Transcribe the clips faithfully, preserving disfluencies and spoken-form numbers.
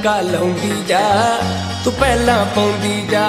ठुमका लाउंदी जा तू पहला पाउंदी जा।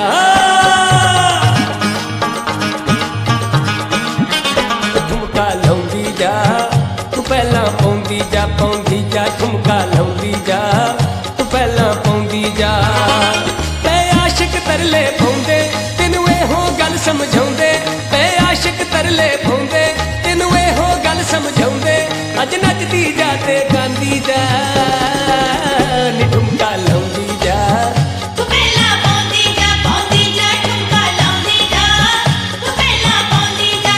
ठुमका लाउंदी जा तू पहला पाउंदी जा, पाउंदी जा ठुमका लाउंदी जा तू पहला पाउंदी जा। ते आशिक तरले पाउंदे तेनू एहो गल समझाउंदे, ते आशिक तरले पाउंदे तेनू एहो गल समझाउंदे। अज नचदी जा ते गांदी जा नी ठुमका लाउंदी जा। तू पहला पाउंदी जा, पाउंदी जा ठुमका लाउंदी जा, तू पहला पाउंदी जा।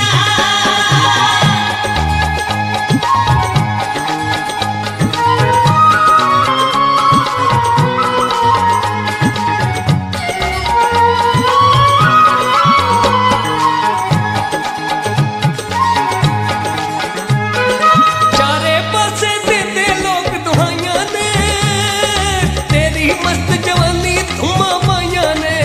चारे पासे देते लोग दुहाइयां ने, तेरी मस्त जवानी धुआं पाइयां ने।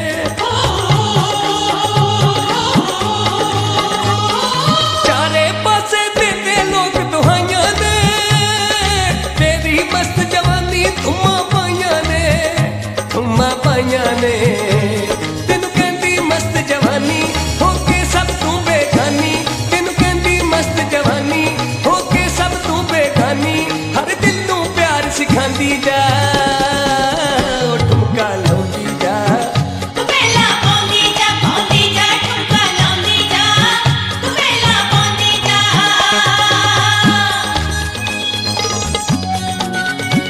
चारे पासे देते लोग दुहाइयां ने, तेरी मस्त जवानी धुआं पाइयां ने, धुआं पाइयां ने। तेनू कहंदी मस्त जवानी होके सब तू बेगानी, तेनू कहंदी मस्त जवानी होके सब तू बेगानी। हर दिल नू प्यार सिखांदी जा ओ ठुमका लाउंदी जा। तू पहला पाउंदी जा, पाउंदी जा ठुमका लाउंदी जा, तू पहला पाउंदी जा।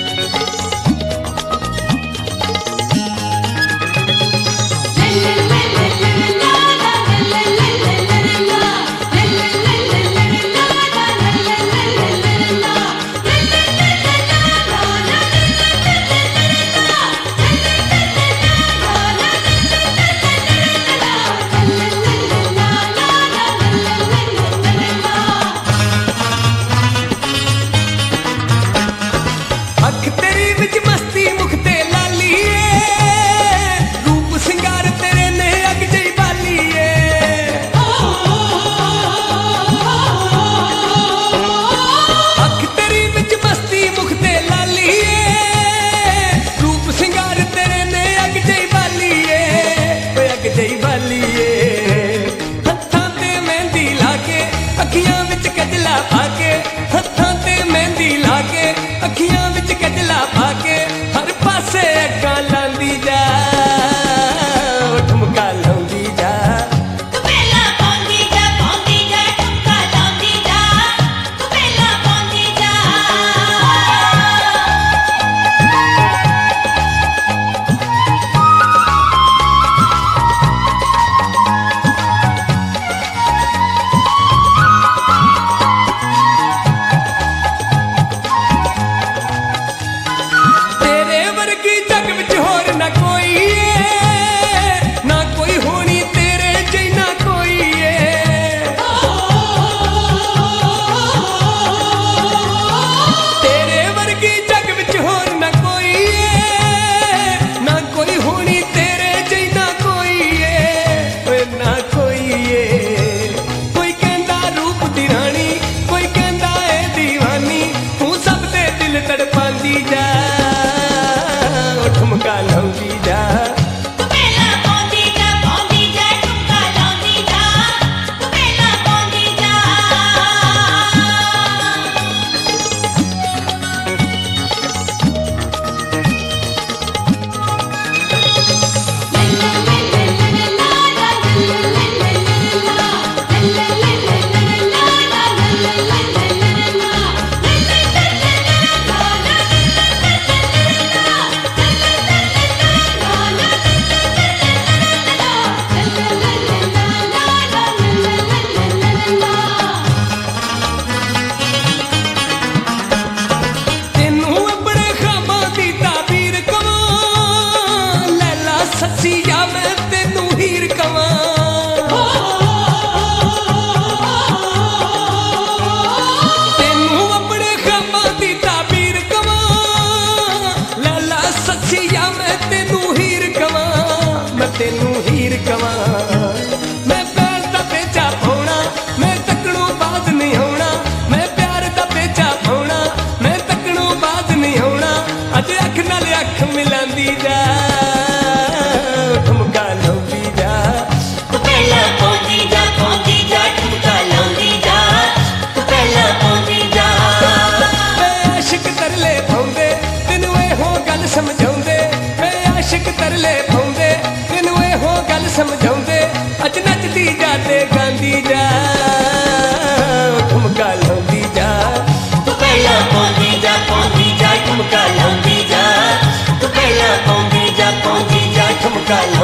ਅੱਖ ਮਿਲਾਂਦੀ ਜਾ ਠੁਮਕਾ ਲਾਉਂਦੀ ਜਾ ਤੂੰ ਪਹਿਲਾਂ ਪਾਉਂਦੀ ਜਾ ਪਾਉਂਦੀ ਜਾ ਠੁਮਕਾ ਲਾਉਂਦੀ ਜਾ ਤੂੰ ਪਹਿਲਾਂ ਪਾਉਂਦੀ ਜਾ ਵੇ ਆਸ਼ਿਕ ਤਰਲੇ ਪਾਉਂਦੇ ਤੈਨੂੰ ਇਹੋ ਗੱਲ ਸਮਝਾਉਂਦੇ ਵੇ ਆਸ਼ਿਕ ਤਰਲੇ ਪਾਉਂਦੇ ਤੈਨੂੰ ਇਹੋ ਗੱਲ ਸਮਝਾਉਂਦੇ ਅੱਜ ਨੱਚਦੀ ਜਾ ਤੇ ਗਾਉਂਦੀ ਜਾ ਠੁਮਕਾ ਲਾਉਂਦੀ ਜਾ ਤੂੰ ਪਹਿਲਾਂ ਪਾਉਂਦੀ ਜਾ ਪਾਉਂਦੀ ਜਾ ਠੁਮਕਾ ਲਾਉਂਦੀ ਜਾ ਤੂੰ ਪਹਿਲਾਂ ਪਾਉਂਦੀ ਜਾ ਪਾਉਂਦੀ ਜਾ ਠੁਮਕਾ